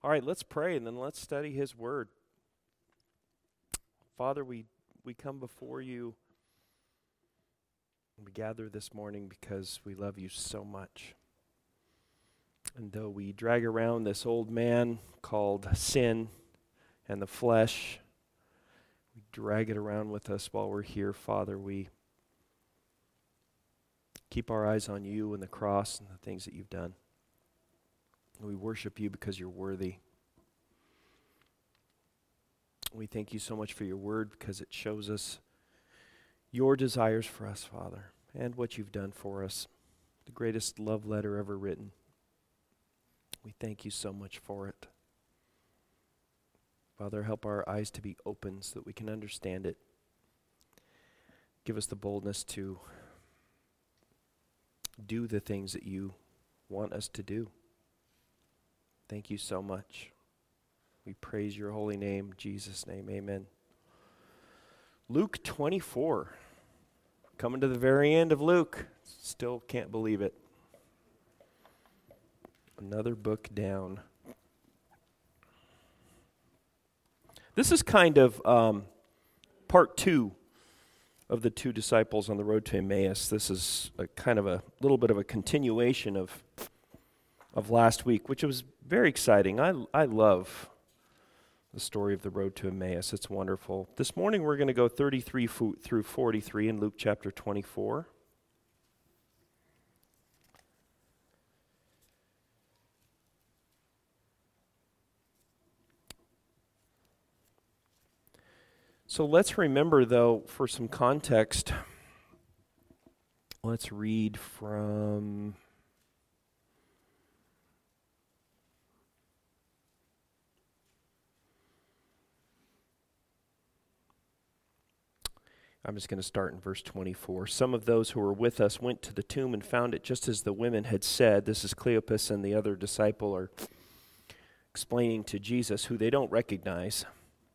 All right, let's pray and then let's study His Word. Father, we come before you. We gather this morning because we love you so much. And though we drag around this old man called sin and the flesh, we drag it around with us while we're here, Father. We keep our eyes on you and the cross and the things that you've done. We worship you because you're worthy. We thank you so much for your word because it shows us your desires for us, Father, and what you've done for us. The greatest love letter ever written. We thank you so much for it. Father, help our eyes to be open so that we can understand it. Give us the boldness to do the things that you want us to do. Thank you so much. We praise your holy name, in Jesus' name, amen. Luke 24. Coming to the very end of Luke. Still can't believe it. Another book down. This is kind of part 2 of the two disciples on the road to Emmaus. This is a kind of a little bit of a continuation of last week, which was very exciting. I love the story of the road to Emmaus. It's wonderful. This morning we're going to go 33 through 43 in Luke chapter 24. So let's remember, though, for some context, let's read from I'm just going to start in verse 24. Some of those who were with us went to the tomb and found it just as the women had said. This is Cleopas and the other disciple are explaining to Jesus who they don't recognize.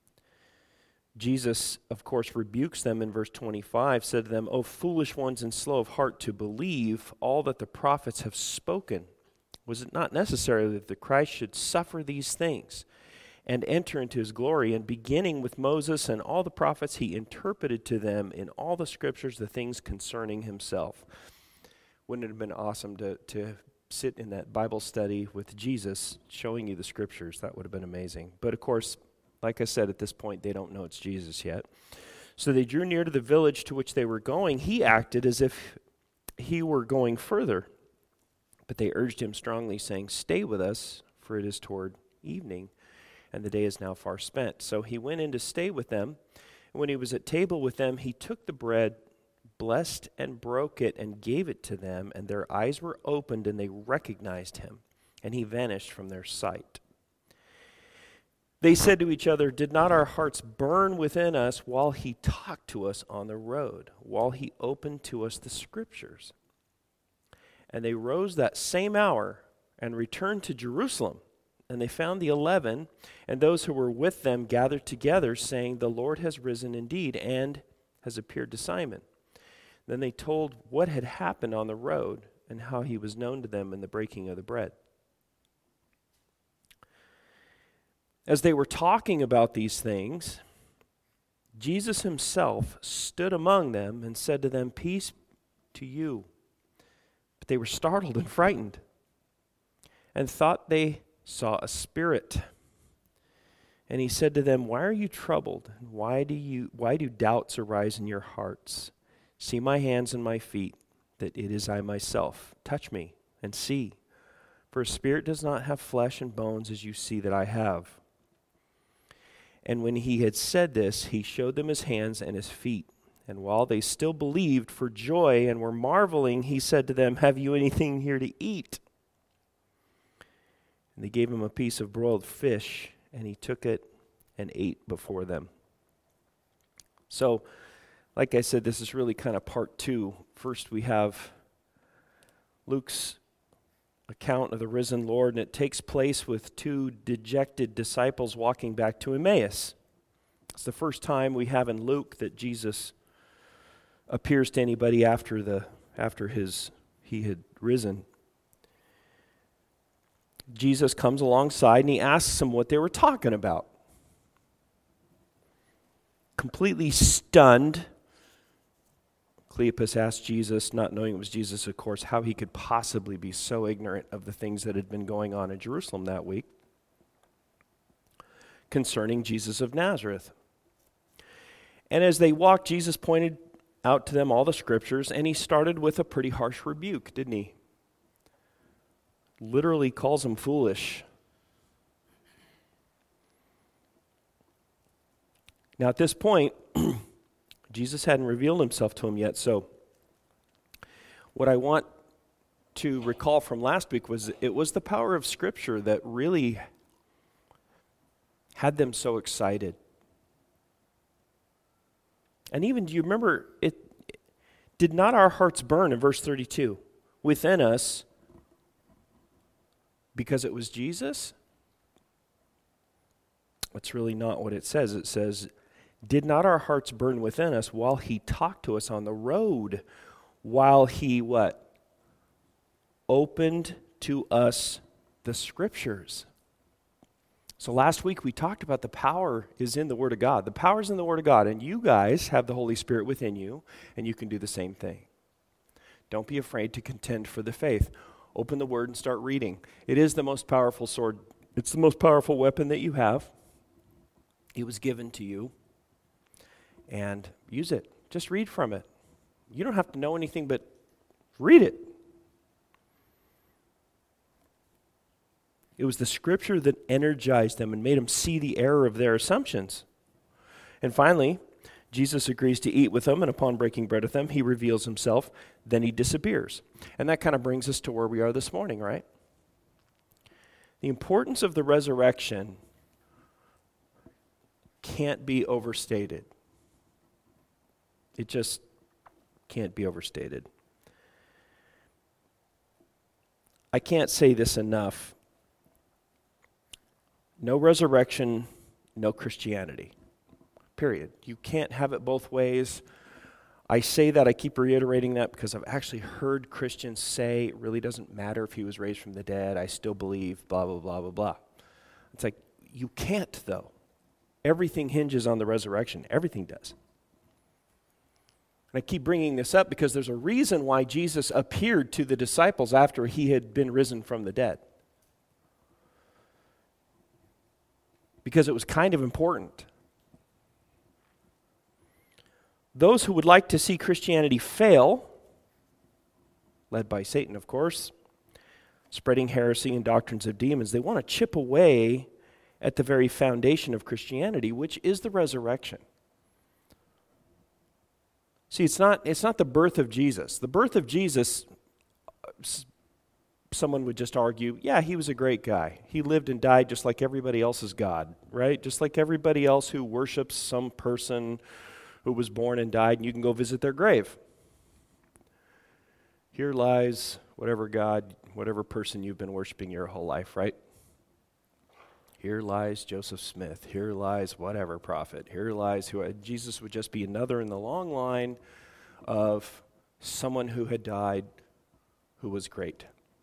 Jesus, of course, rebukes them in verse 25, said to them, "O foolish ones and slow of heart to believe all that the prophets have spoken. Was it not necessary that the Christ should suffer these things and enter into his glory?" And beginning with Moses and all the prophets, he interpreted to them in all the scriptures the things concerning himself. Wouldn't it have been awesome to sit in that Bible study with Jesus showing you the scriptures? That would have been amazing. But of course, like I said, at this point, they don't know it's Jesus yet. So they drew near to the village to which they were going. He acted as if he were going further, but they urged him strongly, saying, "Stay with us, for it is toward evening, and the day is now far spent." So he went in to stay with them. And when he was at table with them, he took the bread, blessed and broke it, and gave it to them. And their eyes were opened, and they recognized him. And he vanished from their sight. They said to each other, "Did not our hearts burn within us while he talked to us on the road, while he opened to us the scriptures?" And they rose that same hour and returned to Jerusalem. And they found the 11, and those who were with them gathered together, saying, "The Lord has risen indeed, and has appeared to Simon." Then they told what had happened on the road, and how he was known to them in the breaking of the bread. As they were talking about these things, Jesus himself stood among them and said to them, "Peace to you." But they were startled and frightened, and thought they saw a spirit. And he said to them, "Why are you troubled? And why do doubts arise in your hearts? See my hands and my feet, that it is I myself. Touch me and see. For a spirit does not have flesh and bones as you see that I have." And when he had said this, he showed them his hands and his feet. And while they still believed for joy and were marveling, he said to them, "Have you anything here to eat?" And they gave him a piece of broiled fish, and he took it and ate before them. So, like I said, this is really kind of part 2. First, we have Luke's account of the risen Lord, and it takes place with 2 dejected disciples walking back to Emmaus. It's the first time we have in Luke that Jesus appears to anybody after he had risen. Jesus comes alongside and he asks them what they were talking about. Completely stunned, Cleopas asked Jesus, not knowing it was Jesus, of course, how he could possibly be so ignorant of the things that had been going on in Jerusalem that week concerning Jesus of Nazareth. And as they walked, Jesus pointed out to them all the scriptures, and he started with a pretty harsh rebuke, didn't he? Literally calls them foolish. Now at this point, Jesus hadn't revealed himself to him yet, so what I want to recall from last week was it was the power of Scripture that really had them so excited. And even, do you remember, did not our hearts burn in verse 32 within us because it was Jesus? That's really not what it says. It says, did not our hearts burn within us while he talked to us on the road, while he what? Opened to us the Scriptures. So last week we talked about the power is in the Word of God. The power is in the Word of God, and you guys have the Holy Spirit within you, and you can do the same thing. Don't be afraid to contend for the faith. Open the Word and start reading. It is the most powerful sword. It's the most powerful weapon that you have. It was given to you, and use it. Just read from it. You don't have to know anything, but read it. It was the Scripture that energized them and made them see the error of their assumptions. And finally, Jesus agrees to eat with them, and upon breaking bread with them, he reveals himself, then he disappears. And that kind of brings us to where we are this morning, right? The importance of the resurrection can't be overstated. It just can't be overstated. I can't say this enough. No resurrection, no Christianity. Period. You can't have it both ways. I say that, I keep reiterating that because I've actually heard Christians say it really doesn't matter if he was raised from the dead, I still believe, blah, blah, blah, blah, blah. It's like, you can't though. Everything hinges on the resurrection. Everything does. And I keep bringing this up because there's a reason why Jesus appeared to the disciples after he had been risen from the dead. Because it was kind of important. Those who would like to see Christianity fail, led by Satan, of course, spreading heresy and doctrines of demons, they want to chip away at the very foundation of Christianity, which is the resurrection. See, it's not the birth of Jesus. The birth of Jesus, someone would just argue, yeah, he was a great guy. He lived and died just like everybody else's God, right? Just like everybody else who worships some person who was born and died, and you can go visit their grave. Here lies whatever God, whatever person you've been worshiping your whole life, right? Here lies Joseph Smith. Here lies whatever prophet. Here lies who. Jesus would just be another in the long line of someone who had died who was great.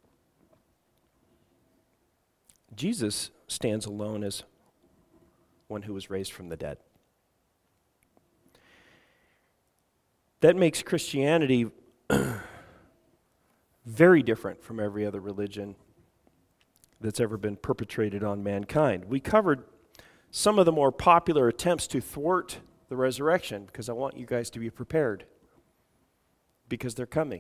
Jesus stands alone as one who was raised from the dead. That makes Christianity very different from every other religion that's ever been perpetrated on mankind. We covered some of the more popular attempts to thwart the resurrection because I want you guys to be prepared because they're coming.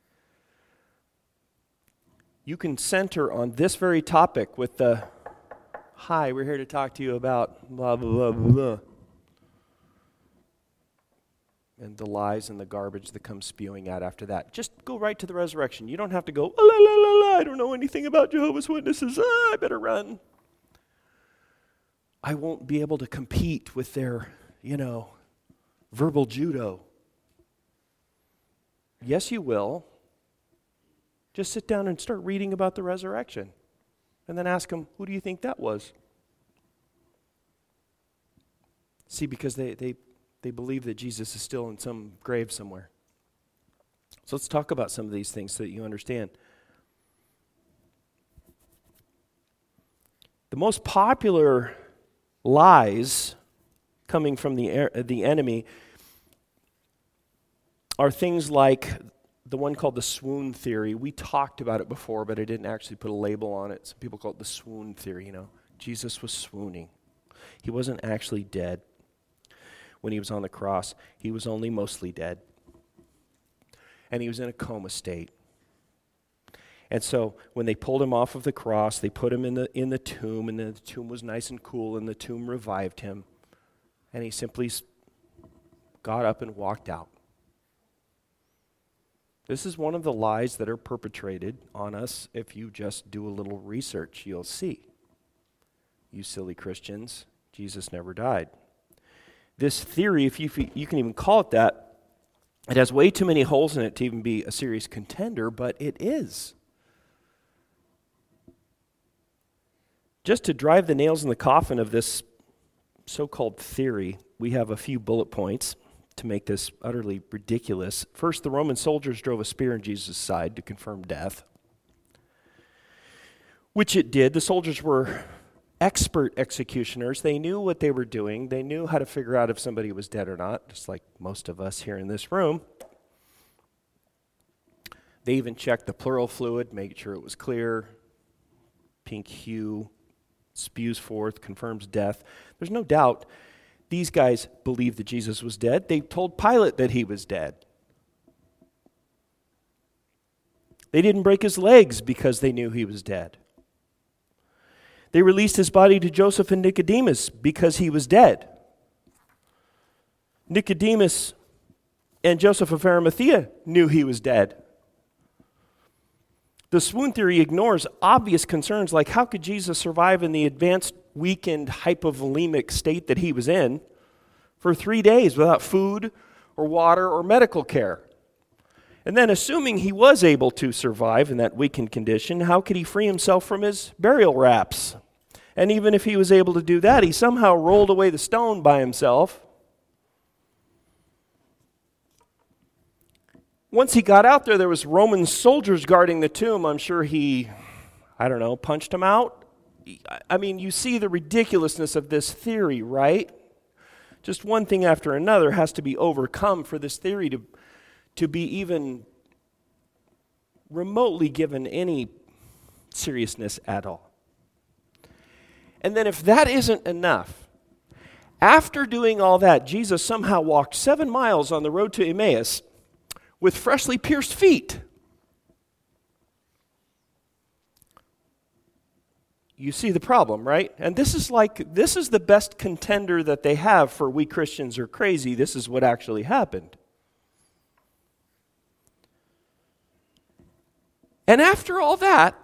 You can center on this very topic with the, hi, we're here to talk to you about blah, blah, blah, blah, and the lies and the garbage that comes spewing out after that. Just go right to the resurrection. You don't have to go, la, la, la, la, I don't know anything about Jehovah's Witnesses. I better run. I won't be able to compete with their, verbal judo. Yes, you will. Just sit down and start reading about the resurrection. And then ask them, who do you think that was? See, because they believe that Jesus is still in some grave somewhere. So let's talk about some of these things so that you understand. The most popular lies coming from the enemy are things like the one called the swoon theory. We talked about it before, but I didn't actually put a label on it. Some people call it the swoon theory, Jesus was swooning. He wasn't actually dead when he was on the cross. He was only mostly dead. And he was in a coma state. And so when they pulled him off of the cross, they put him in the tomb, and the tomb was nice and cool, and the tomb revived him. And he simply got up and walked out. This is one of the lies that are perpetrated on us. If you just do a little research, you'll see. You silly Christians, Jesus never died. This theory, if you can even call it that, it has way too many holes in it to even be a serious contender, but it is. Just to drive the nails in the coffin of this so-called theory, we have a few bullet points to make this utterly ridiculous. First, the Roman soldiers drove a spear in Jesus' side to confirm death, which it did. The soldiers were expert executioners. They knew what they were doing. They knew how to figure out if somebody was dead or not, just like most of us here in this room. They even checked the pleural fluid, made sure it was clear. Pink hue spews forth, confirms death. There's no doubt these guys believed that Jesus was dead. They told Pilate that he was dead. They didn't break his legs because they knew he was dead. They released his body to Joseph and Nicodemus because he was dead. Nicodemus and Joseph of Arimathea knew he was dead. The swoon theory ignores obvious concerns like how could Jesus survive in the advanced, weakened, hypovolemic state that he was in for 3 days without food or water or medical care? And then assuming he was able to survive in that weakened condition, how could he free himself from his burial wraps? And even if he was able to do that, he somehow rolled away the stone by himself. Once he got out there was Roman soldiers guarding the tomb. I'm sure he, punched him out. I mean, you see the ridiculousness of this theory, right? Just one thing after another has to be overcome for this theory to be even remotely given any seriousness at all. And then if that isn't enough, after doing all that, Jesus somehow walked 7 miles on the road to Emmaus with freshly pierced feet. You see the problem, right? And this is the best contender that they have for we Christians are crazy. This is what actually happened. And after all that,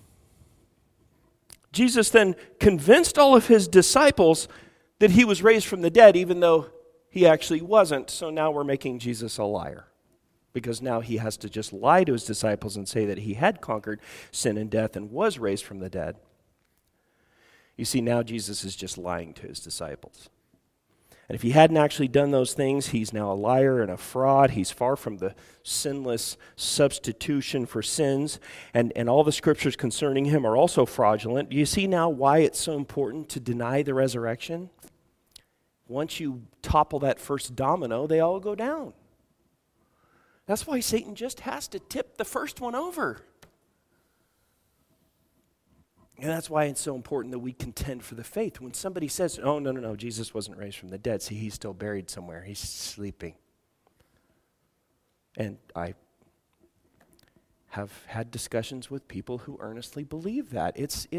Jesus then convinced all of his disciples that he was raised from the dead, even though he actually wasn't. So now we're making Jesus a liar, because now he has to just lie to his disciples and say that he had conquered sin and death and was raised from the dead. You see, now Jesus is just lying to his disciples. And if he hadn't actually done those things, he's now a liar and a fraud. He's far from the sinless substitution for sins. And all the scriptures concerning him are also fraudulent. Do you see now why it's so important to deny the resurrection? Once you topple that first domino, they all go down. That's why Satan just has to tip the first one over. And that's why it's so important that we contend for the faith. When somebody says, oh, no, Jesus wasn't raised from the dead. See, he's still buried somewhere. He's sleeping. And I have had discussions with people who earnestly believe that.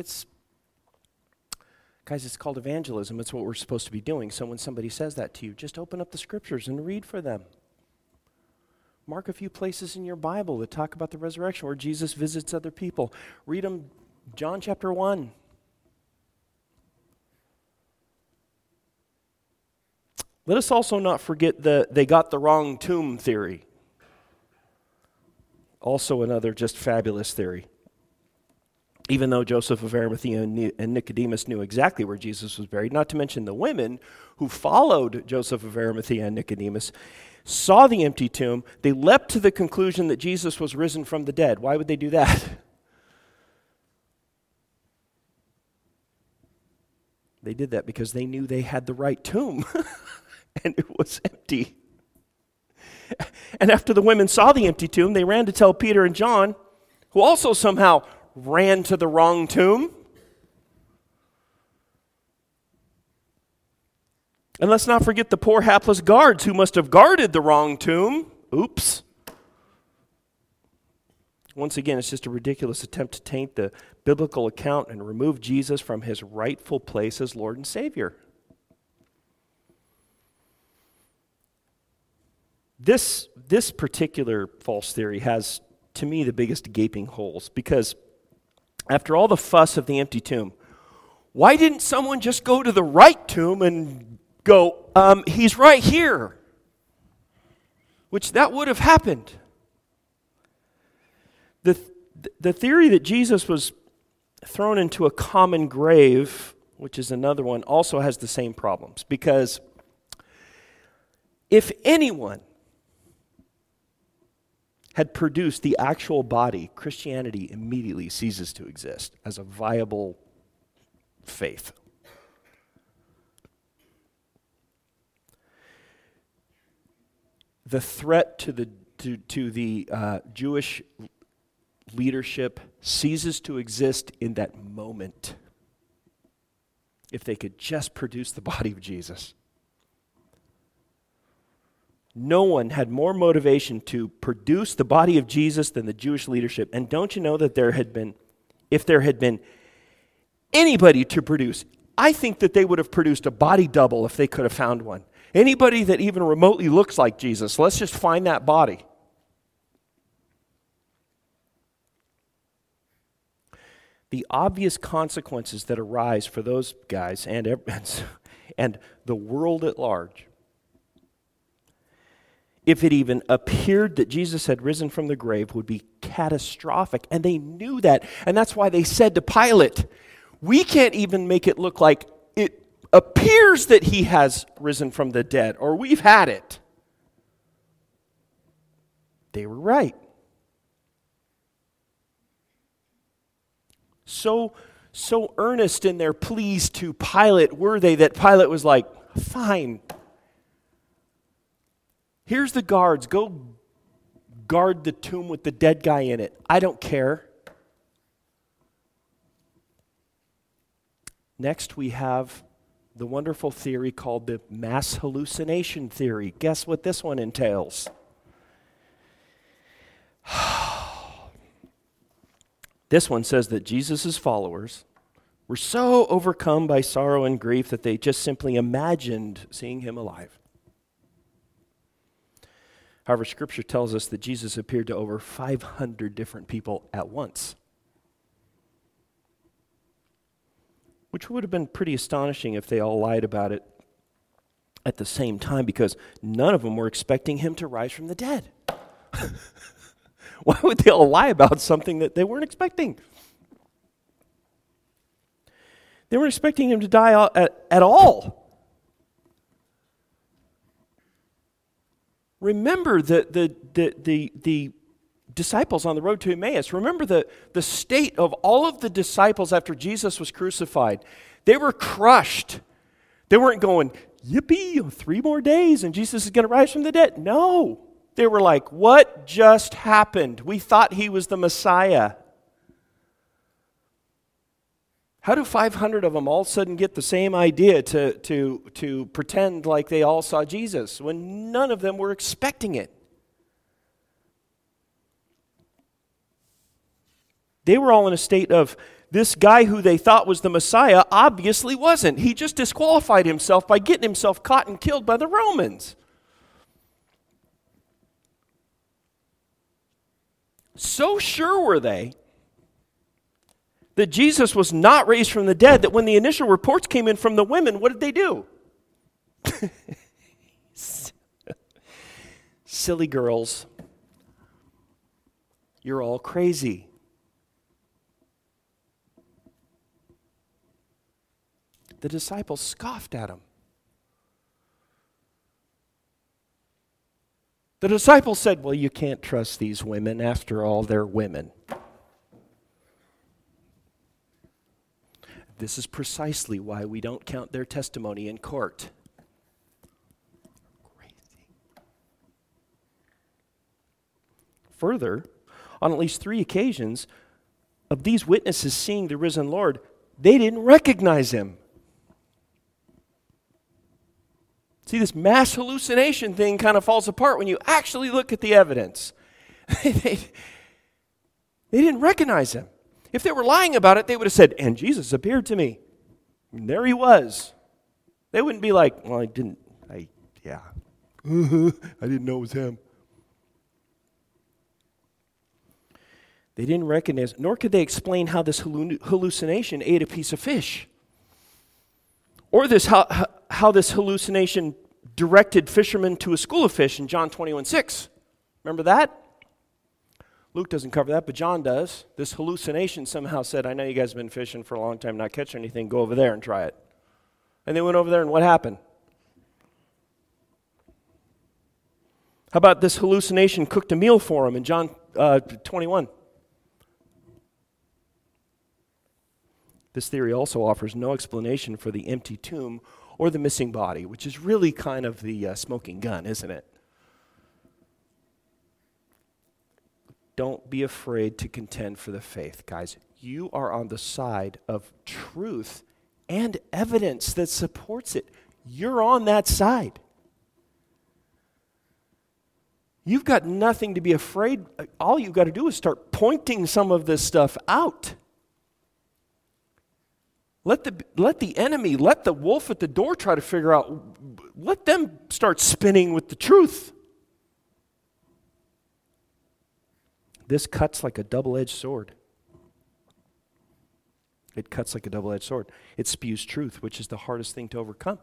Guys, it's called evangelism. It's what we're supposed to be doing. So when somebody says that to you, just open up the scriptures and read for them. Mark a few places in your Bible that talk about the resurrection where Jesus visits other people. Read them. John chapter 1. Let us also not forget they got the wrong tomb theory. Also another just fabulous theory. Even though Joseph of Arimathea and Nicodemus knew exactly where Jesus was buried, not to mention the women who followed Joseph of Arimathea and Nicodemus, saw the empty tomb, they leapt to the conclusion that Jesus was risen from the dead. Why would they do that? They did that because they knew they had the right tomb, and it was empty. And after the women saw the empty tomb, they ran to tell Peter and John, who also somehow ran to the wrong tomb. And let's not forget the poor hapless guards who must have guarded the wrong tomb. Oops. Once again, it's just a ridiculous attempt to taint the biblical account and remove Jesus from his rightful place as Lord and Savior. This particular false theory has, to me, the biggest gaping holes, because after all the fuss of the empty tomb, why didn't someone just go to the right tomb and go, he's right here? Which that would have happened. The theory that Jesus was thrown into a common grave, which is another one, also has the same problems. Because if anyone had produced the actual body, Christianity immediately ceases to exist as a viable faith. The threat to the Jewish leadership ceases to exist in that moment if they could just produce the body of Jesus. No one had more motivation to produce the body of Jesus than the Jewish leadership. And don't you know that if there had been anybody to produce, I think that they would have produced a body double if they could have found one. Anybody that even remotely looks like Jesus, let's just find that body. The obvious consequences that arise for those guys and the world at large, if it even appeared that Jesus had risen from the grave, would be catastrophic. And they knew that. And that's why they said to Pilate, we can't even make it look like it appears that he has risen from the dead, or we've had it. They were right. So earnest in their pleas to Pilate were they that Pilate was like, fine. Here's the guards. Go guard the tomb with the dead guy in it. I don't care. Next, we have the wonderful theory called the mass hallucination theory. Guess what this one entails? This one says that Jesus' followers were so overcome by sorrow and grief that they just simply imagined seeing him alive. However, Scripture tells us that Jesus appeared to over 500 different people at once, which would have been pretty astonishing if they all lied about it at the same time, because none of them were expecting him to rise from the dead. Why would they all lie about something that they weren't expecting? They weren't expecting him to die at all. Remember the disciples on the road to Emmaus. Remember the state of all of the disciples after Jesus was crucified. They were crushed. They weren't going, yippee, 3 more days and Jesus is going to rise from the dead. No. They were like, what just happened? We thought he was the Messiah. How do 500 of them all of a sudden get the same idea to pretend like they all saw Jesus when none of them were expecting it? They were all in a state of, this guy who they thought was the Messiah obviously wasn't. He just disqualified himself by getting himself caught and killed by the Romans. So sure were they that Jesus was not raised from the dead that when the initial reports came in from the women, what did they do? Silly girls. You're all crazy. The disciples scoffed at him. The disciples said, well, you can't trust these women. After all, they're women. This is precisely why we don't count their testimony in court. Crazy. Further, on at least 3 occasions of these witnesses seeing the risen Lord, they didn't recognize him. See, this mass hallucination thing kind of falls apart when you actually look at the evidence. They didn't recognize him. If they were lying about it, they would have said, and Jesus appeared to me. And there he was. They wouldn't be like, well, I didn't know it was him. They didn't recognize, nor could they explain how this hallucination ate a piece of fish. Or how this hallucination directed fishermen to a school of fish in John 21:6. Remember that? Luke doesn't cover that, but John does. This hallucination somehow said, I know you guys have been fishing for a long time, not catching anything. Go over there and try it. And they went over there, and what happened? How about this hallucination cooked a meal for them in John 21? This theory also offers no explanation for the empty tomb or the missing body, which is really kind of the smoking gun, isn't it? Don't be afraid to contend for the faith, guys. You are on the side of truth and evidence that supports it. You're on that side. You've got nothing to be afraid. All you've got to do is start pointing some of this stuff out. Let the enemy, let the wolf at the door try to figure out, let them start spinning with the truth. This cuts like a double-edged sword. It cuts like a double-edged sword. It spews truth, which is the hardest thing to overcome.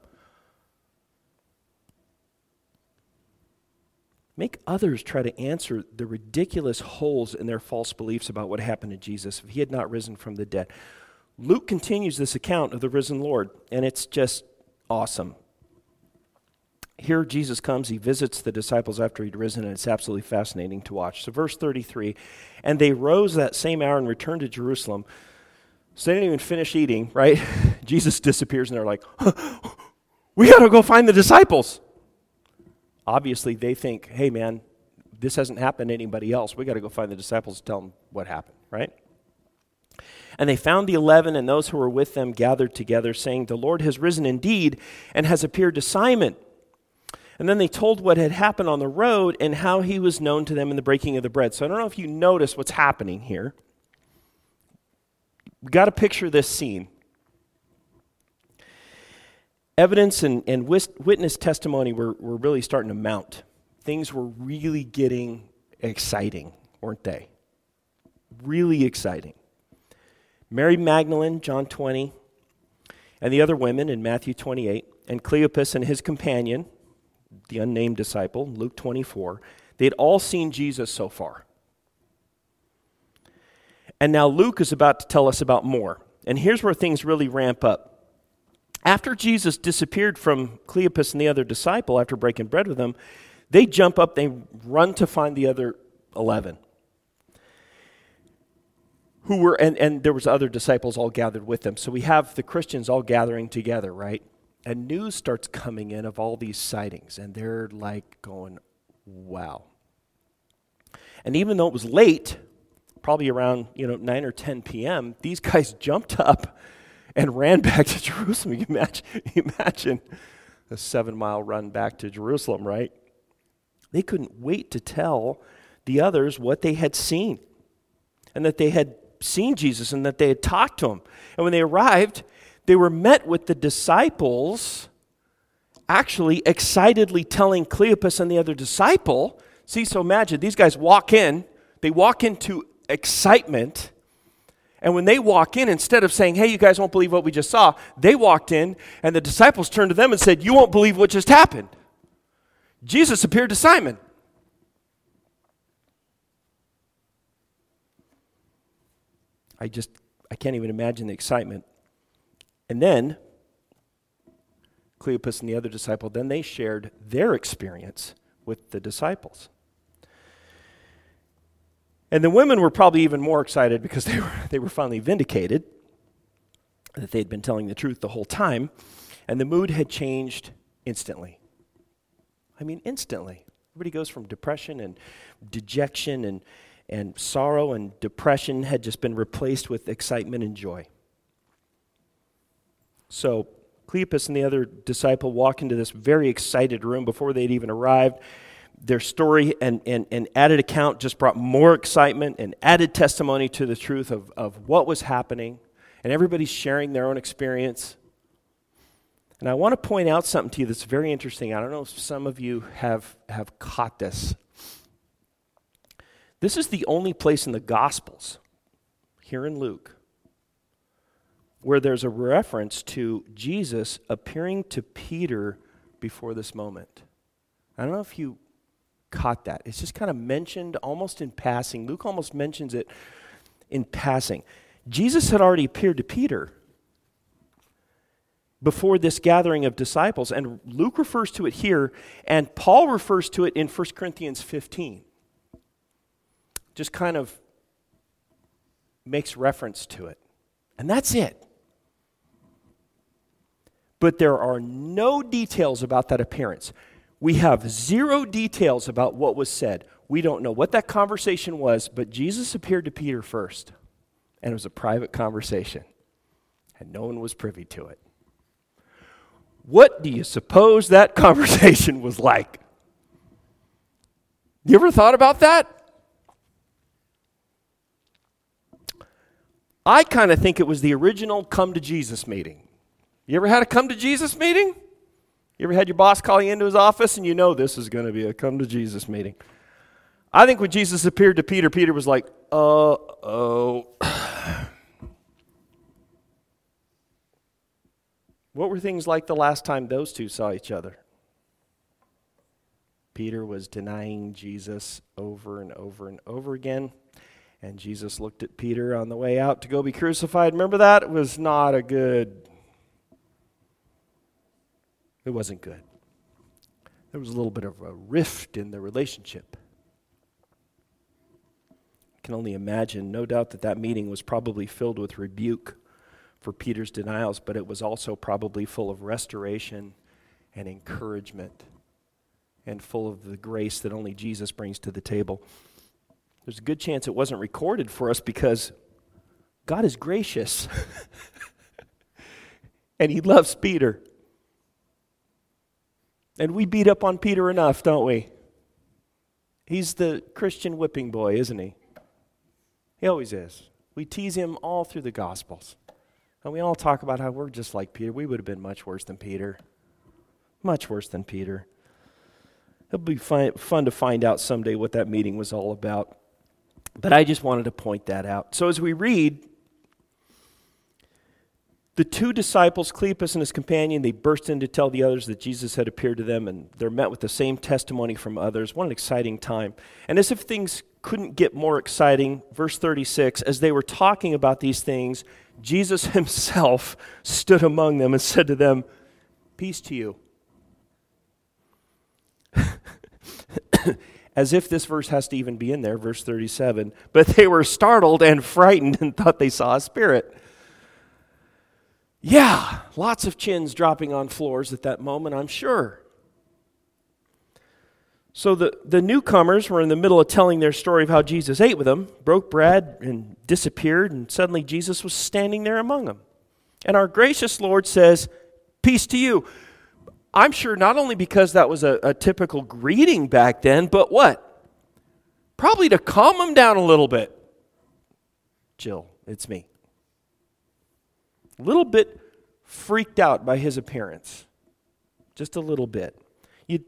Make others try to answer the ridiculous holes in their false beliefs about what happened to Jesus if he had not risen from the dead. Luke continues this account of the risen Lord, and it's just awesome. Here Jesus comes, he visits the disciples after he'd risen, and it's absolutely fascinating to watch. So verse 33, and they rose that same hour and returned to Jerusalem. So they didn't even finish eating, right? Jesus disappears, and they're like, we got to go find the disciples. Obviously, they think, hey, man, this hasn't happened to anybody else. We got to go find the disciples and tell them what happened, right? And they found the 11 and those who were with them gathered together, saying, the Lord has risen indeed and has appeared to Simon. And then they told what had happened on the road and how he was known to them in the breaking of the bread. So I don't know if you notice what's happening here. We've got to picture this scene. Evidence and witness testimony were really starting to mount. Things were really getting exciting, weren't they? Really exciting. Mary Magdalene, John 20, and the other women in Matthew 28, and Cleopas and his companion, the unnamed disciple, Luke 24, they had all seen Jesus so far. And now Luke is about to tell us about more. And here's where things really ramp up. After Jesus disappeared from Cleopas and the other disciple after breaking bread with them, they jump up, they run to find the other 11. Who were, and there was other disciples all gathered with them. So we have the Christians all gathering together, right? And news starts coming in of all these sightings, and they're like going, wow. And even though it was late, probably around 9 or 10 p.m., these guys jumped up and ran back to Jerusalem. You imagine a 7-mile run back to Jerusalem, right? They couldn't wait to tell the others what they had seen, and that they had seen Jesus and that they had talked to him. And when they arrived, they were met with the disciples actually excitedly telling Cleopas and the other disciple. See, so imagine these guys walk in, they walk into excitement, and when they walk in, instead of saying, hey, you guys won't believe what we just saw, they walked in and the disciples turned to them and said, you won't believe what just happened. Jesus appeared to Simon. I can't even imagine the excitement. And then, Cleopas and the other disciple, then they shared their experience with the disciples. And the women were probably even more excited because they were finally vindicated. that they'd been telling the truth the whole time, and the mood had changed instantly. I mean, instantly. Everybody goes from depression and dejection and sorrow and depression had just been replaced with excitement and joy. So Cleopas and the other disciple walk into this very excited room before they'd even arrived. Their story and added account just brought more excitement and added testimony to the truth of what was happening. And everybody's sharing their own experience. And I want to point out something to you that's very interesting. I don't know if some of you have caught this. This is the only place in the Gospels, here in Luke, where there's a reference to Jesus appearing to Peter before this moment. I don't know if you caught that. It's just kind of mentioned almost in passing. Luke almost mentions it in passing. Jesus had already appeared to Peter before this gathering of disciples, and Luke refers to it here, and Paul refers to it in 1 Corinthians 15. Just kind of makes reference to it. And that's it. But there are no details about that appearance. We have zero details about what was said. We don't know what that conversation was, but Jesus appeared to Peter first. And it was a private conversation. And no one was privy to it. What do you suppose that conversation was like? You ever thought about that? I kind of think it was the original come to Jesus meeting. You ever had a come to Jesus meeting? You ever had your boss call you into his office and you know this is going to be a come to Jesus meeting? I think when Jesus appeared to Peter, Peter was like, uh-oh. What were things like the last time those two saw each other? Peter was denying Jesus over and over and over again. And Jesus looked at Peter on the way out to go be crucified. Remember that? It was not a good... It wasn't good. There was a little bit of a rift in the relationship. I can only imagine, no doubt that meeting was probably filled with rebuke for Peter's denials, but it was also probably full of restoration and encouragement and full of the grace that only Jesus brings to the table. There's a good chance it wasn't recorded for us because God is gracious and he loves Peter. And we beat up on Peter enough, don't we? He's the Christian whipping boy, isn't he? He always is. We tease him all through the Gospels. And we all talk about how we're just like Peter. We would have been much worse than Peter. Much worse than Peter. It'll be fun to find out someday what that meeting was all about. But I just wanted to point that out. So as we read, the two disciples, Cleopas and his companion, they burst in to tell the others that Jesus had appeared to them, and they're met with the same testimony from others. What an exciting time. And as if things couldn't get more exciting, verse 36, as they were talking about these things, Jesus himself stood among them and said to them, "Peace to you." As if this verse has to even be in there, verse 37. But they were startled and frightened and thought they saw a spirit. Yeah, lots of chins dropping on floors at that moment, I'm sure. So the newcomers were in the middle of telling their story of how Jesus ate with them, broke bread and disappeared, and suddenly Jesus was standing there among them. And our gracious Lord says, "Peace to you." I'm sure not only because that was a typical greeting back then, but what? Probably to calm them down a little bit. Jill, it's me. A little bit freaked out by his appearance. Just a little bit. You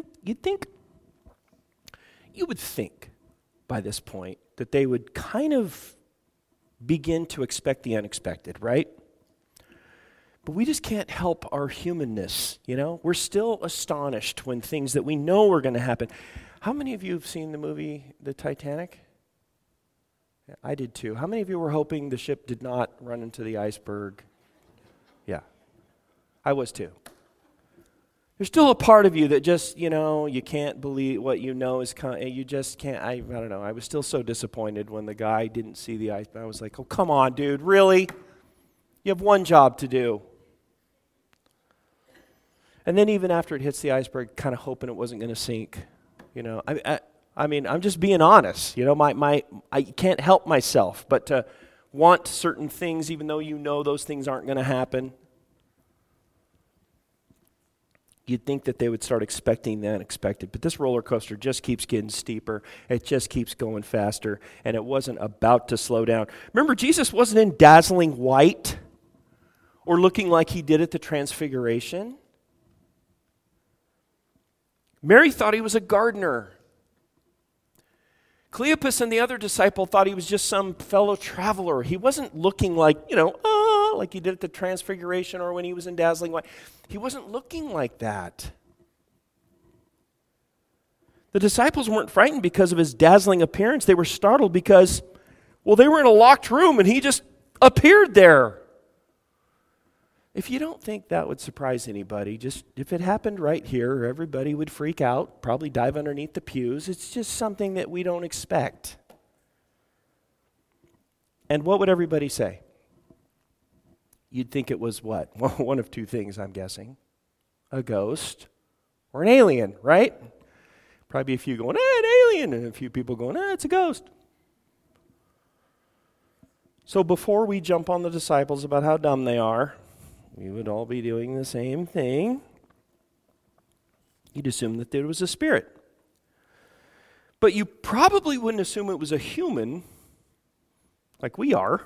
would think by this point that they would kind of begin to expect the unexpected, right? But we just can't help our humanness, you know? We're still astonished when things that we know are going to happen. How many of you have seen the movie The Titanic? Yeah, I did too. How many of you were hoping the ship did not run into the iceberg? Yeah, I was too. There's still a part of you that just, you can't believe what you know is coming. You just can't, I don't know. I was still so disappointed when the guy didn't see the iceberg. I was like, oh, come on, dude, really? You have one job to do. And then even after it hits the iceberg, kind of hoping it wasn't going to sink. You know, I mean, I'm just being honest. You know, I can't help myself but to want certain things even though you know those things aren't going to happen. You'd think that they would start expecting the unexpected. But this roller coaster just keeps getting steeper. It just keeps going faster. And it wasn't about to slow down. Remember, Jesus wasn't in dazzling white or looking like he did at the Transfiguration. Mary thought he was a gardener. Cleopas and the other disciple thought he was just some fellow traveler. He wasn't looking like, like he did at the Transfiguration or when he was in dazzling white. He wasn't looking like that. The disciples weren't frightened because of his dazzling appearance. They were startled because, they were in a locked room and he just appeared there. If you don't think that would surprise anybody, just if it happened right here, everybody would freak out, probably dive underneath the pews. It's just something that we don't expect. And what would everybody say? You'd think it was what? Well, one of two things, I'm guessing. A ghost or an alien, right? Probably a few going, an alien, and a few people going, it's a ghost. So before we jump on the disciples about how dumb they are, we would all be doing the same thing. You'd assume that there was a spirit. But you probably wouldn't assume it was a human like we are.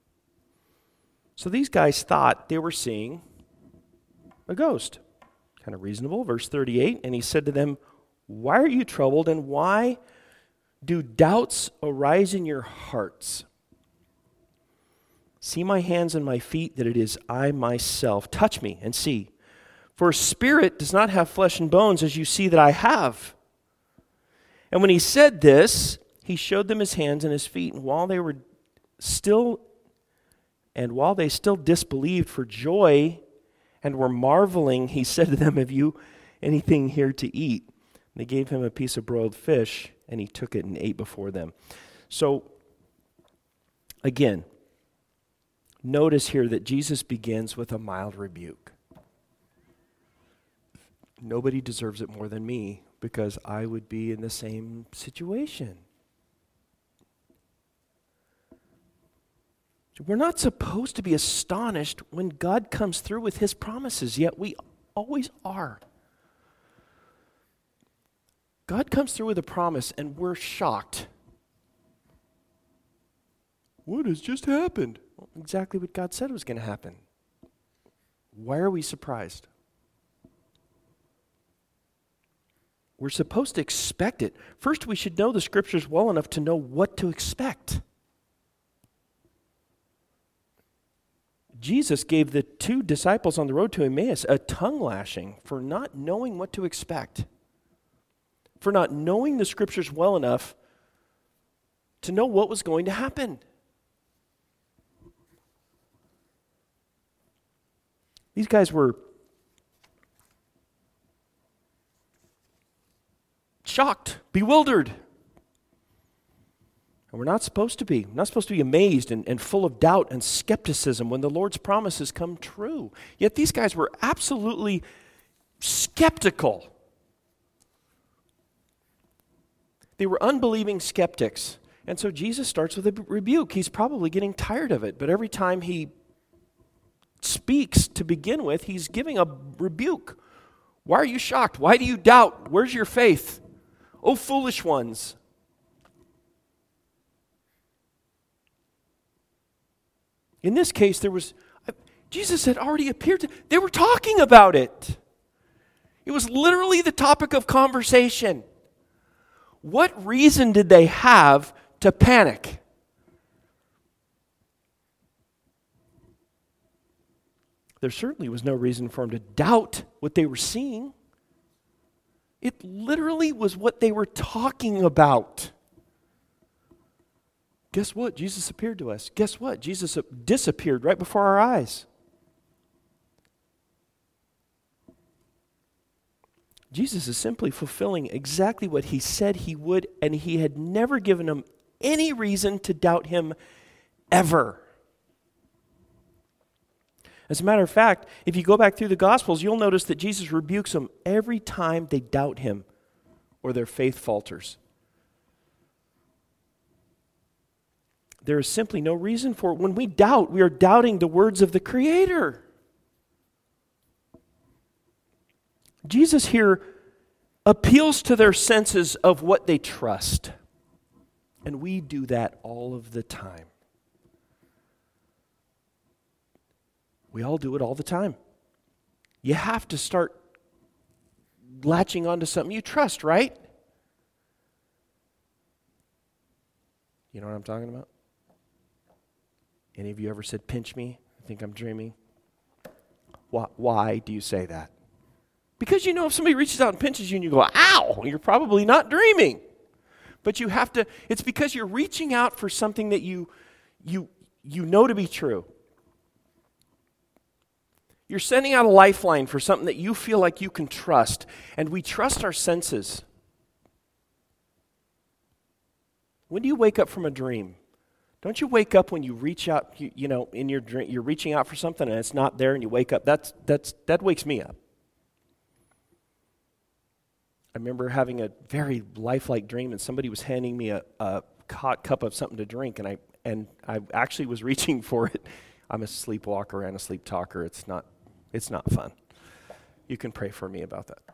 So these guys thought they were seeing a ghost. Kind of reasonable. Verse 38, and he said to them, why are you troubled and why do doubts arise in your hearts? See my hands and my feet, that it is I myself. Touch me and see. For a spirit does not have flesh and bones, as you see that I have. And when he said this, he showed them his hands and his feet. And while they still disbelieved for joy and were marveling, he said to them, have you anything here to eat? And they gave him a piece of broiled fish, and he took it and ate before them. So, again, notice here that Jesus begins with a mild rebuke. Nobody deserves it more than me because I would be in the same situation. We're not supposed to be astonished when God comes through with his promises, yet we always are. God comes through with a promise and we're shocked. What has just happened? Well, exactly what God said was going to happen. Why are we surprised? We're supposed to expect it. First, we should know the scriptures well enough to know what to expect. Jesus gave the two disciples on the road to Emmaus a tongue lashing for not knowing what to expect, for not knowing the scriptures well enough to know what was going to happen. These guys were shocked, bewildered. And we're not supposed to be. We're not supposed to be amazed and full of doubt and skepticism when the Lord's promises come true. Yet these guys were absolutely skeptical. They were unbelieving skeptics. And so Jesus starts with a rebuke. He's probably getting tired of it, but every time he speaks to begin with, he's giving a rebuke. Why are you shocked? Why do you doubt? Where's your faith? Oh, foolish ones. In this case, Jesus had already appeared they were talking about it. It was literally the topic of conversation. What reason did they have to panic? There certainly was no reason for them to doubt what they were seeing. It literally was what they were talking about. Guess what? Jesus appeared to us. Guess what? Jesus disappeared right before our eyes. Jesus is simply fulfilling exactly what he said he would, and he had never given them any reason to doubt him ever. As a matter of fact, if you go back through the Gospels, you'll notice that Jesus rebukes them every time they doubt him or their faith falters. There is simply no reason for it. When we doubt, we are doubting the words of the Creator. Jesus here appeals to their senses of what they trust. And we do that all of the time. We all do it all the time. You have to start latching onto something you trust, right? You know what I'm talking about? Any of you ever said, pinch me? I think I'm dreaming. Why do you say that? Because you know if somebody reaches out and pinches you and you go, ow, you're probably not dreaming. But you have to, it's because you're reaching out for something that you know to be true. You're sending out a lifeline for something that you feel like you can trust. And we trust our senses. When do you wake up from a dream? Don't you wake up when you reach out, in your dream, you're reaching out for something and it's not there and you wake up? That wakes me up. I remember having a very lifelike dream and somebody was handing me a hot cup of something to drink and I actually was reaching for it. I'm a sleepwalker and a sleep talker. It's not fun. You can pray for me about that.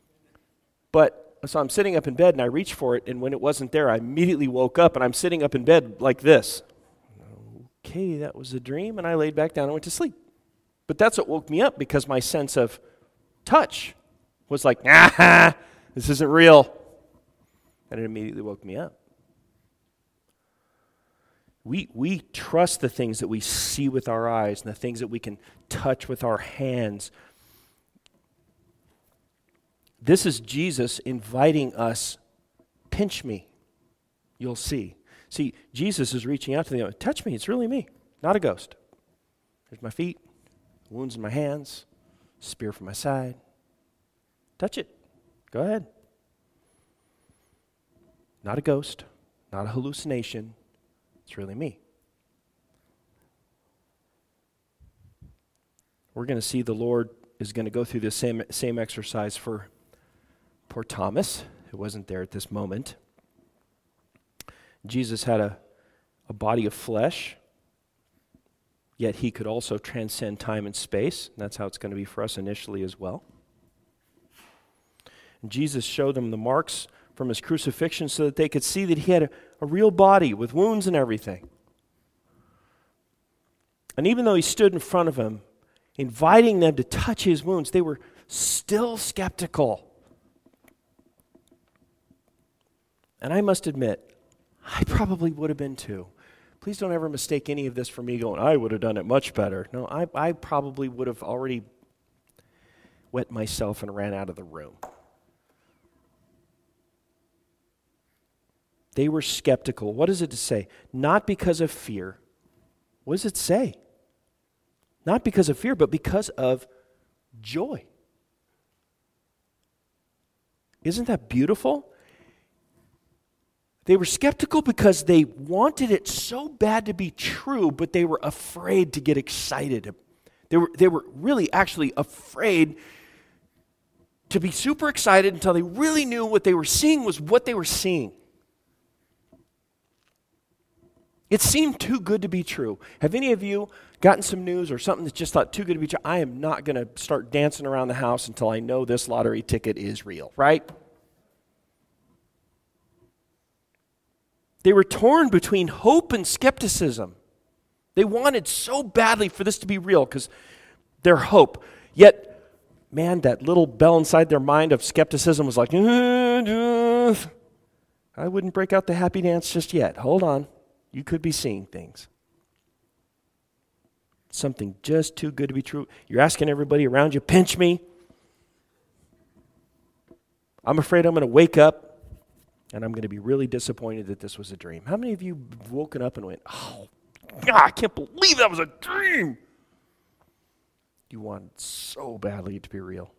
So I'm sitting up in bed and I reached for it, and when it wasn't there, I immediately woke up and I'm sitting up in bed like this. Okay, that was a dream, and I laid back down and went to sleep. But that's what woke me up because my sense of touch was like, this isn't real. And it immediately woke me up. We trust the things that we see with our eyes and the things that we can touch with our hands. This is Jesus inviting us, pinch me, you'll see. See, Jesus is reaching out to them, touch me, it's really me, not a ghost. There's my feet, wounds in my hands, spear from my side. Touch it, go ahead. Not a ghost, not a hallucination, it's really me. We're going to see the Lord is going to go through this same exercise for poor Thomas, who wasn't there at this moment. Jesus had a body of flesh, yet he could also transcend time and space. And that's how it's going to be for us initially as well. And Jesus showed them the marks from his crucifixion so that they could see that he had a real body with wounds and everything. And even though he stood in front of them, inviting them to touch his wounds, they were still skeptical. And I must admit, I probably would have been too. Please don't ever mistake any of this for me going, I would have done it much better. No, I probably would have already wet myself and ran out of the room. They were skeptical. What does it say? Not because of fear. What does it say? Not because of fear, but because of joy. Isn't that beautiful? They were skeptical because they wanted it so bad to be true, but they were afraid to get excited. They were really actually afraid to be super excited until they really knew what they were seeing was what they were seeing. It seemed too good to be true. Have any of you gotten some news or something that's just thought too good to be true? I am not going to start dancing around the house until I know this lottery ticket is real, right? They were torn between hope and skepticism. They wanted so badly for this to be real because their hope. Yet, man, that little bell inside their mind of skepticism was like, I wouldn't break out the happy dance just yet. Hold on. You could be seeing things. Something just too good to be true. You're asking everybody around you, pinch me. I'm afraid I'm going to wake up and I'm going to be really disappointed that this was a dream. How many of you have woken up and went, oh, God, I can't believe that was a dream? You wanted so badly to be real.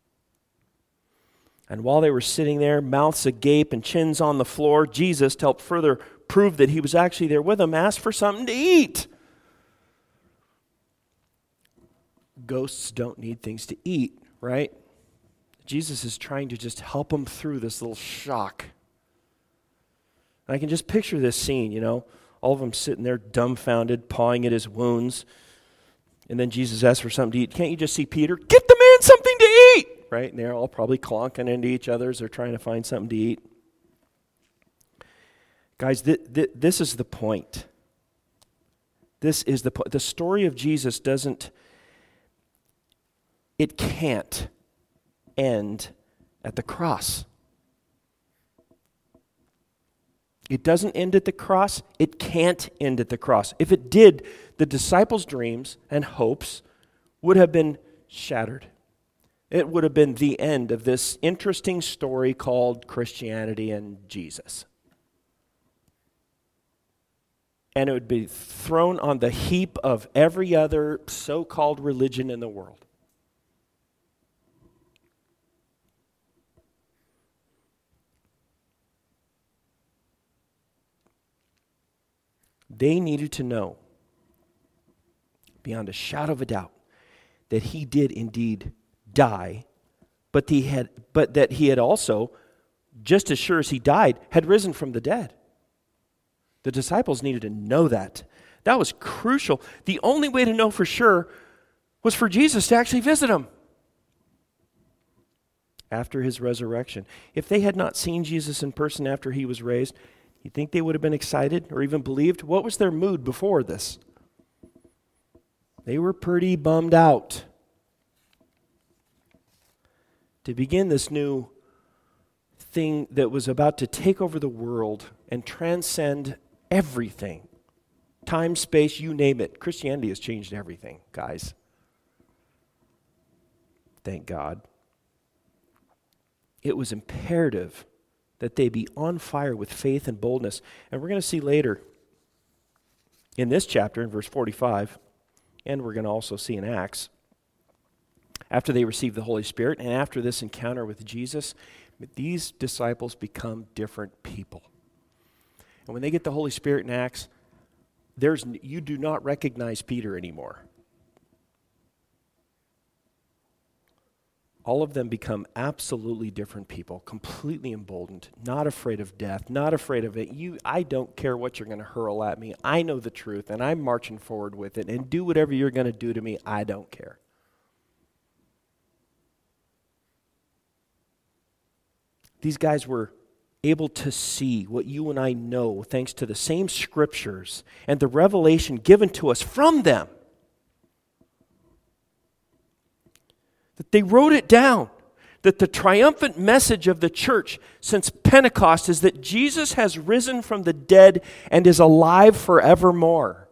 And while they were sitting there, mouths agape and chins on the floor, Jesus, to help further prove that he was actually there with them, asked for something to eat. ghosts don't need things to eat, right? Jesus is trying to just help them through this little shock. And I can just picture this scene, all of them sitting there dumbfounded, pawing at his wounds. And then Jesus asks for something to eat. Can't you just see Peter? Get the man something to eat! Right? And they're all probably clonking into each other as they're trying to find something to eat. Guys, this is the point. This is the point. The story of Jesus can't end at the cross. It doesn't end at the cross. It can't end at the cross. If it did, the disciples' dreams and hopes would have been shattered. It would have been the end of this interesting story called Christianity and Jesus. And it would be thrown on the heap of every other so-called religion in the world. They needed to know, beyond a shadow of a doubt, that he did indeed die, but that he had also, just as sure as he died, had risen from the dead. The disciples needed to know that. That was crucial. The only way to know for sure was for Jesus to actually visit them after his resurrection. If they had not seen Jesus in person after he was raised, you think they would have been excited or even believed? What was their mood before this? They were pretty bummed out. To begin this new thing that was about to take over the world and transcend everything, time, space, you name it. Christianity has changed everything, guys. Thank God. It was imperative that they be on fire with faith and boldness. And we're going to see later in this chapter, in verse 45, and we're going to also see in Acts, after they receive the Holy Spirit and after this encounter with Jesus, these disciples become different people. And when they get the Holy Spirit in Acts, you do not recognize Peter anymore. All of them become absolutely different people, completely emboldened, not afraid of death, not afraid of it. I don't care what you're going to hurl at me. I know the truth, and I'm marching forward with it. And do whatever you're going to do to me, I don't care. These guys were able to see what you and I know thanks to the same scriptures and the revelation given to us from them. That they wrote it down, that the triumphant message of the church since Pentecost is that Jesus has risen from the dead and is alive forevermore.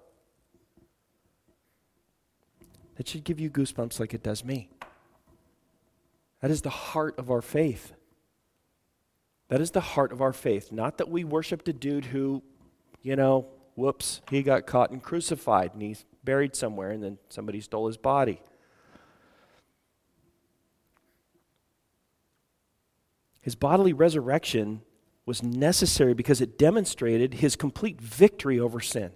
That should give you goosebumps like it does me. That is the heart of our faith. That is the heart of our faith. Not that we worshiped a dude who, whoops, he got caught and crucified and he's buried somewhere and then somebody stole his body. His bodily resurrection was necessary because it demonstrated his complete victory over sin.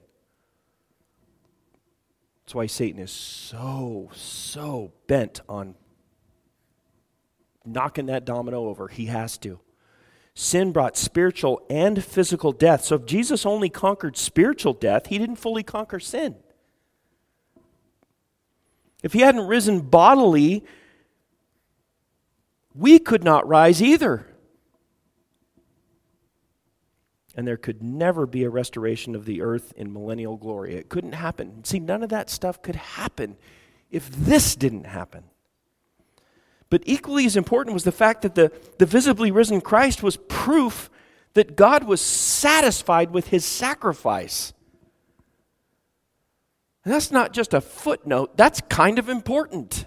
That's why Satan is so bent on knocking that domino over. He has to. Sin brought spiritual and physical death. So if Jesus only conquered spiritual death, he didn't fully conquer sin. If he hadn't risen bodily, we could not rise either. And there could never be a restoration of the earth in millennial glory. It couldn't happen. See, none of that stuff could happen if this didn't happen. But equally as important was the fact that the visibly risen Christ was proof that God was satisfied with his sacrifice. And that's not just a footnote, that's kind of important.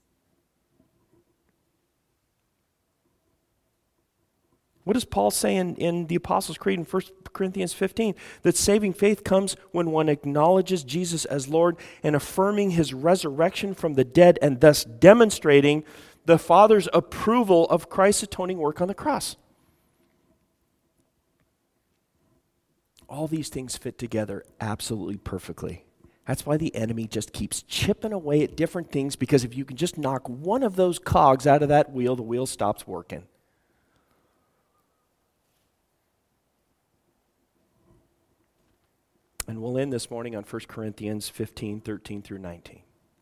What does Paul say in the Apostles' Creed in 1 Corinthians 15? That saving faith comes when one acknowledges Jesus as Lord and affirming his resurrection from the dead and thus demonstrating the Father's approval of Christ's atoning work on the cross. All these things fit together absolutely perfectly. That's why the enemy just keeps chipping away at different things, because if you can just knock one of those cogs out of that wheel, the wheel stops working. And we'll end this morning on 1 Corinthians 15, 13 through 19.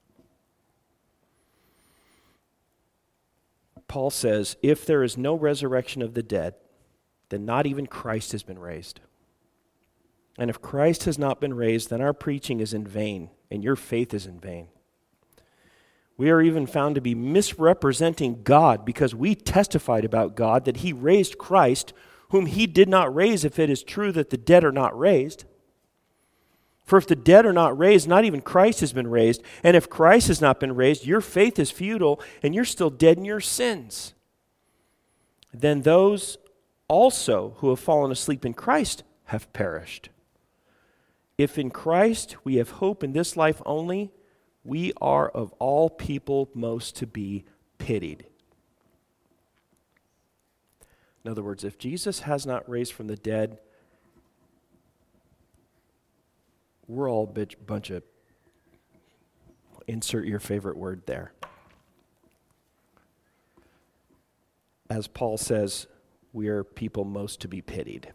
Paul says, if there is no resurrection of the dead, then not even Christ has been raised. And if Christ has not been raised, then our preaching is in vain, and your faith is in vain. We are even found to be misrepresenting God, because we testified about God that he raised Christ, whom he did not raise, if it is true that the dead are not raised. For if the dead are not raised, not even Christ has been raised. And if Christ has not been raised, your faith is futile, and you're still dead in your sins. Then those also who have fallen asleep in Christ have perished. If in Christ we have hope in this life only, we are of all people most to be pitied. In other words, if Jesus has not raised from the dead, we're all a bunch of, insert your favorite word there. As Paul says, we are people most to be pitied.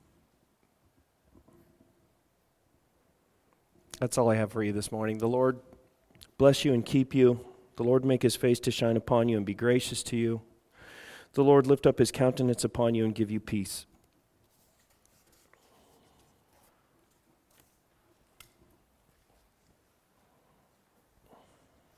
That's all I have for you this morning. The Lord bless you and keep you. The Lord make his face to shine upon you and be gracious to you. The Lord lift up his countenance upon you and give you peace.